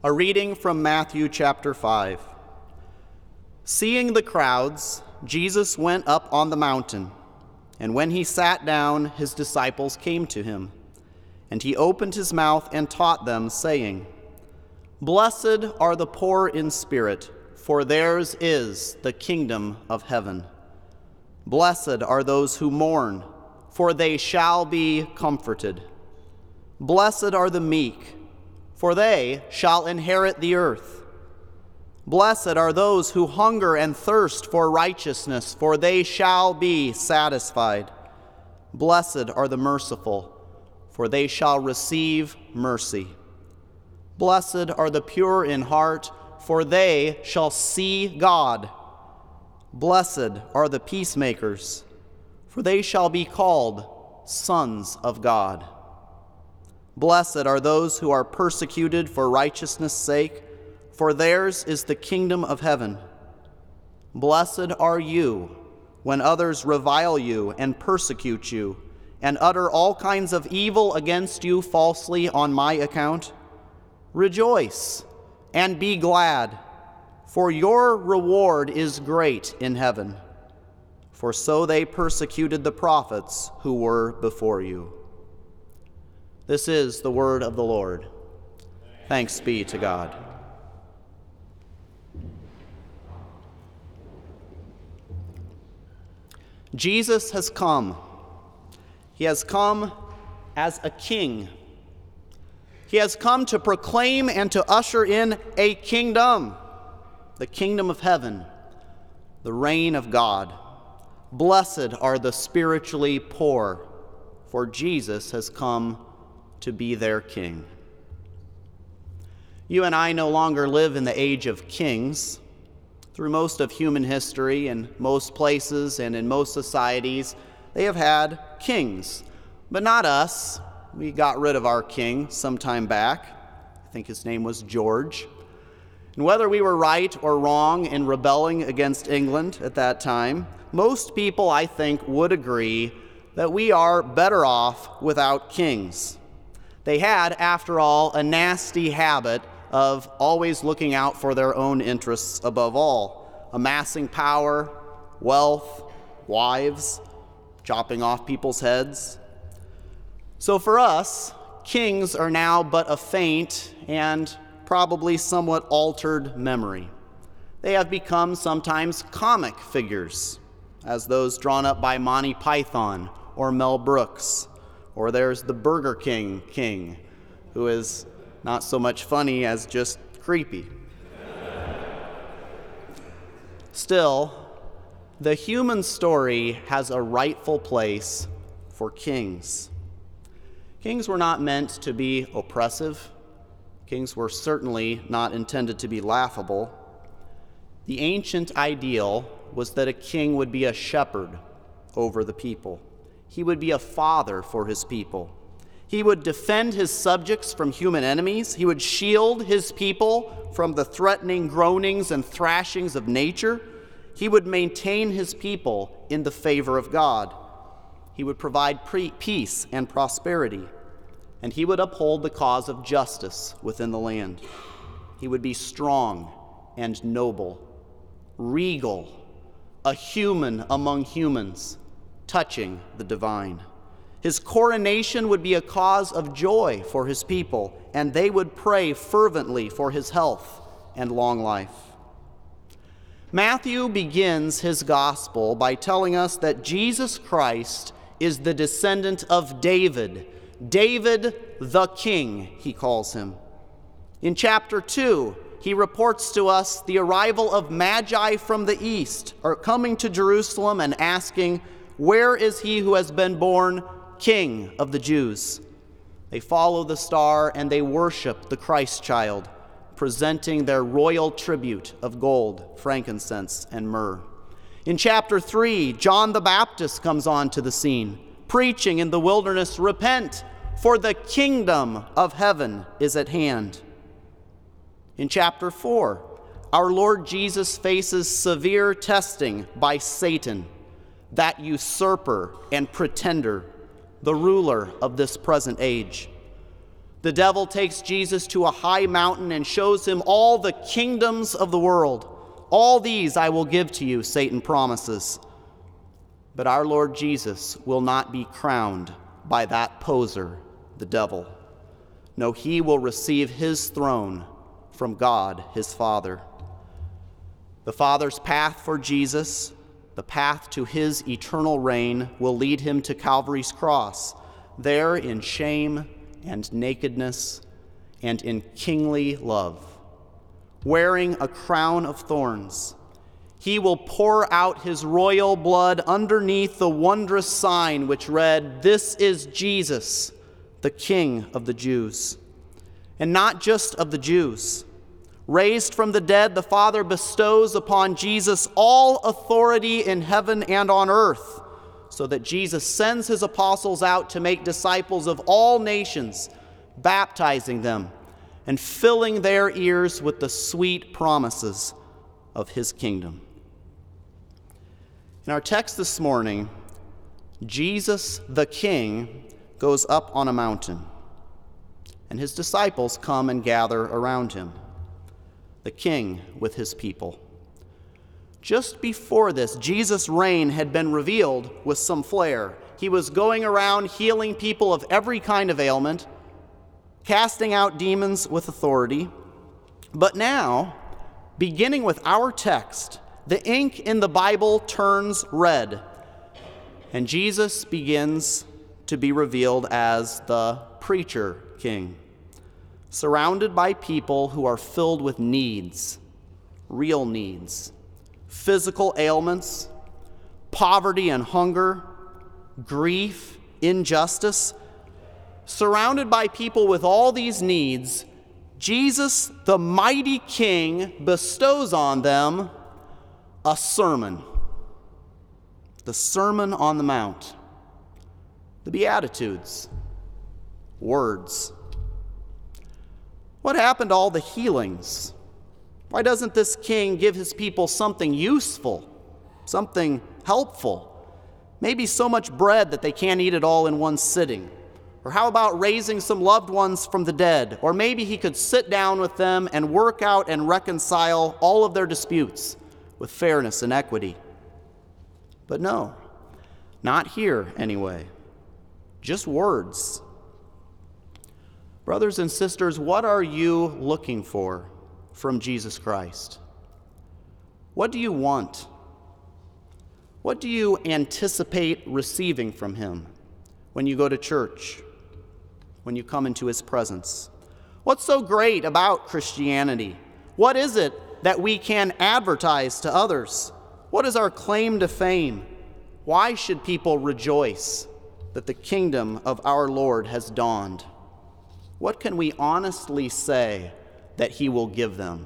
A reading from Matthew chapter 5. Seeing the crowds, Jesus went up on the mountain, and when he sat down, his disciples came to him. And he opened his mouth and taught them, saying, "Blessed are the poor in spirit, for theirs is the kingdom of heaven. Blessed are those who mourn, for they shall be comforted. Blessed are the meek, for they shall inherit the earth. Blessed are those who hunger and thirst for righteousness, for they shall be satisfied. Blessed are the merciful, for they shall receive mercy. Blessed are the pure in heart, for they shall see God. Blessed are the peacemakers, for they shall be called sons of God. Blessed are those who are persecuted for righteousness' sake, for theirs is the kingdom of heaven. Blessed are you when others revile you and persecute you, and utter all kinds of evil against you falsely on my account. Rejoice and be glad, for your reward is great in heaven. For so they persecuted the prophets who were before you." This is the word of the Lord. Thanks be to God. Jesus has come. He has come as a king. He has come to proclaim and to usher in a kingdom, the kingdom of heaven, the reign of God. Blessed are the spiritually poor, for Jesus has come to be their king. You and I no longer live in the age of kings. Through most of human history, in most places and in most societies, they have had kings. But not us. We got rid of our king some time back. I think his name was George. And whether we were right or wrong in rebelling against England at that time, most people, I think, would agree that we are better off without kings. They had, after all, a nasty habit of always looking out for their own interests above all, amassing power, wealth, wives, chopping off people's heads. So for us, kings are now but a faint and probably somewhat altered memory. They have become sometimes comic figures, as those drawn up by Monty Python or Mel Brooks. Or there's the Burger King, who is not so much funny as just creepy. Still, the human story has a rightful place for kings. Kings were not meant to be oppressive. Kings were certainly not intended to be laughable. The ancient ideal was that a king would be a shepherd over the people. He would be a father for his people. He would defend his subjects from human enemies. He would shield his people from the threatening groanings and thrashings of nature. He would maintain his people in the favor of God. He would provide peace and prosperity. And he would uphold the cause of justice within the land. He would be strong and noble, regal, a human among humans, touching the divine. His coronation would be a cause of joy for his people, and they would pray fervently for his health and long life. Matthew begins his gospel by telling us that Jesus Christ is the descendant of David. David the King, he calls him. In chapter 2, he reports to us the arrival of Magi from the east, or coming to Jerusalem and asking, "Where is he who has been born King of the Jews?" They follow the star and they worship the Christ child, presenting their royal tribute of gold, frankincense, and myrrh. In chapter 3, John the Baptist comes onto the scene, preaching in the wilderness, "Repent, for the kingdom of heaven is at hand." In chapter 4, our Lord Jesus faces severe testing by Satan, that usurper and pretender, the ruler of this present age. The devil takes Jesus to a high mountain and shows him all the kingdoms of the world. All these I will give to you, Satan promises. But our Lord Jesus will not be crowned by that poser, the devil. No, he will receive his throne from God, his Father. The Father's path for Jesus, the path to his eternal reign, will lead him to Calvary's cross, there in shame and nakedness and in kingly love, wearing a crown of thorns. He will pour out his royal blood underneath the wondrous sign which read, "This is Jesus, the King of the Jews." And not just of the Jews. Raised from the dead, the Father bestows upon Jesus all authority in heaven and on earth, so that Jesus sends his apostles out to make disciples of all nations, baptizing them and filling their ears with the sweet promises of his kingdom. In our text this morning, Jesus the King goes up on a mountain, and his disciples come and gather around him, the King with his people. Just before this, Jesus' reign had been revealed with some flair. He was going around healing people of every kind of ailment, casting out demons with authority. But now, beginning with our text, the ink in the Bible turns red, and Jesus begins to be revealed as the preacher king, surrounded by people who are filled with needs, real needs. Physical ailments, poverty and hunger, grief, injustice. Surrounded by people with all these needs, Jesus, the mighty King, bestows on them a sermon. The Sermon on the Mount. The Beatitudes. Words. What happened to all the healings? Why doesn't this king give his people something useful, something helpful? Maybe so much bread that they can't eat it all in one sitting. Or how about raising some loved ones from the dead? Or maybe he could sit down with them and work out and reconcile all of their disputes with fairness and equity. But no, not here anyway. Just words. Brothers and sisters, what are you looking for from Jesus Christ? What do you want? What do you anticipate receiving from him when you go to church, when you come into his presence? What's so great about Christianity? What is it that we can advertise to others? What is our claim to fame? Why should people rejoice that the kingdom of our Lord has dawned? What can we honestly say that he will give them?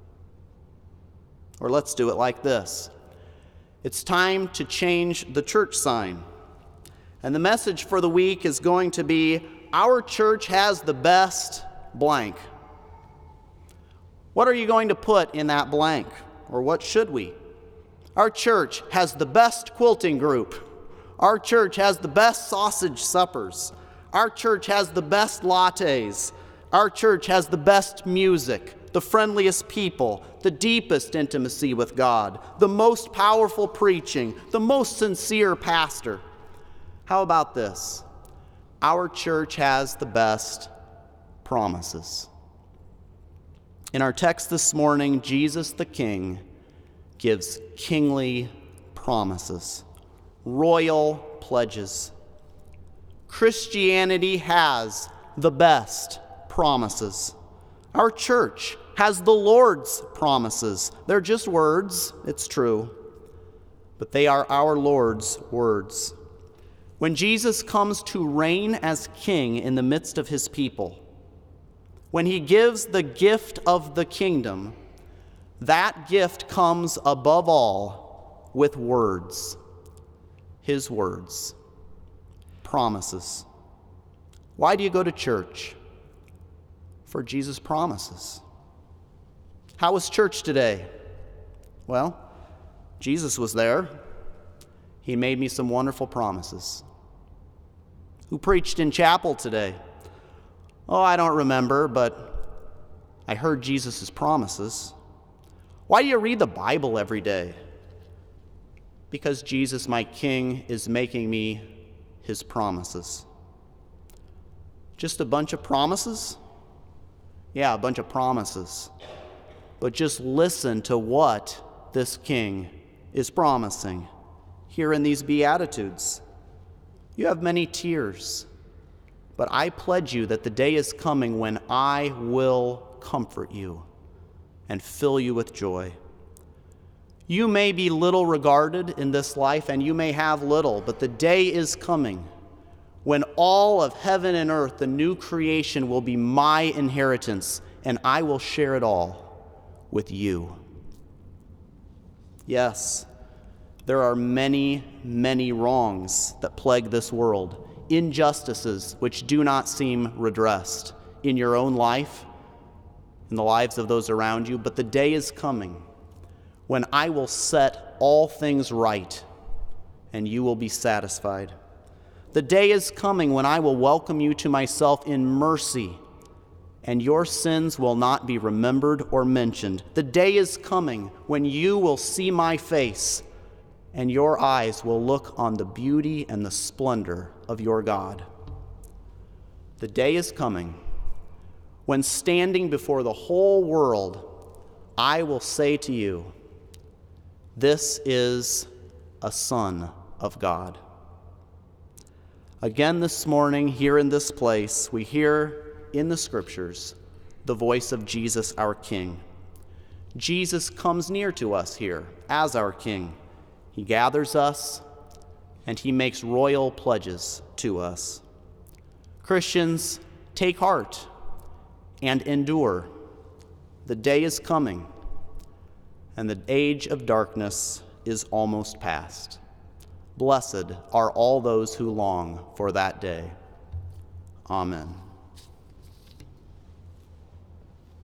Or let's do it like this. It's time to change the church sign. And the message for the week is going to be, our church has the best blank. What are you going to put in that blank? Or what should we? Our church has the best quilting group. Our church has the best sausage suppers. Our church has the best lattes. Our church has the best music, the friendliest people, the deepest intimacy with God, the most powerful preaching, the most sincere pastor. How about this? Our church has the best promises. In our text this morning, Jesus the King gives kingly promises, royal pledges. Christianity has the best promises. Our church has the Lord's promises. They're just words, it's true, but they are our Lord's words. When Jesus comes to reign as king in the midst of his people, when he gives the gift of the kingdom, that gift comes above all with words, his words. Promises. Why do you go to church? For Jesus' promises. How was church today? Well, Jesus was there. He made me some wonderful promises. Who preached in chapel today? Oh, I don't remember, but I heard Jesus' promises. Why do you read the Bible every day? Because Jesus, my King, is making me his promises. Just a bunch of promises? Yeah, a bunch of promises. But just listen to what this King is promising here in these Beatitudes. You have many tears, but I pledge you that the day is coming when I will comfort you and fill you with joy. You may be little regarded in this life, and you may have little, but the day is coming when all of heaven and earth, the new creation, will be my inheritance, and I will share it all with you. Yes, there are many, many wrongs that plague this world, injustices which do not seem redressed in your own life, in the lives of those around you, but the day is coming when I will set all things right and you will be satisfied. The day is coming when I will welcome you to myself in mercy and your sins will not be remembered or mentioned. The day is coming when you will see my face and your eyes will look on the beauty and the splendor of your God. The day is coming when, standing before the whole world, I will say to you, this is a Son of God. Again this morning, here in this place, we hear in the Scriptures the voice of Jesus, our King. Jesus comes near to us here as our King. He gathers us, and he makes royal pledges to us. Christians, take heart and endure. The day is coming, and the age of darkness is almost past. Blessed are all those who long for that day. Amen.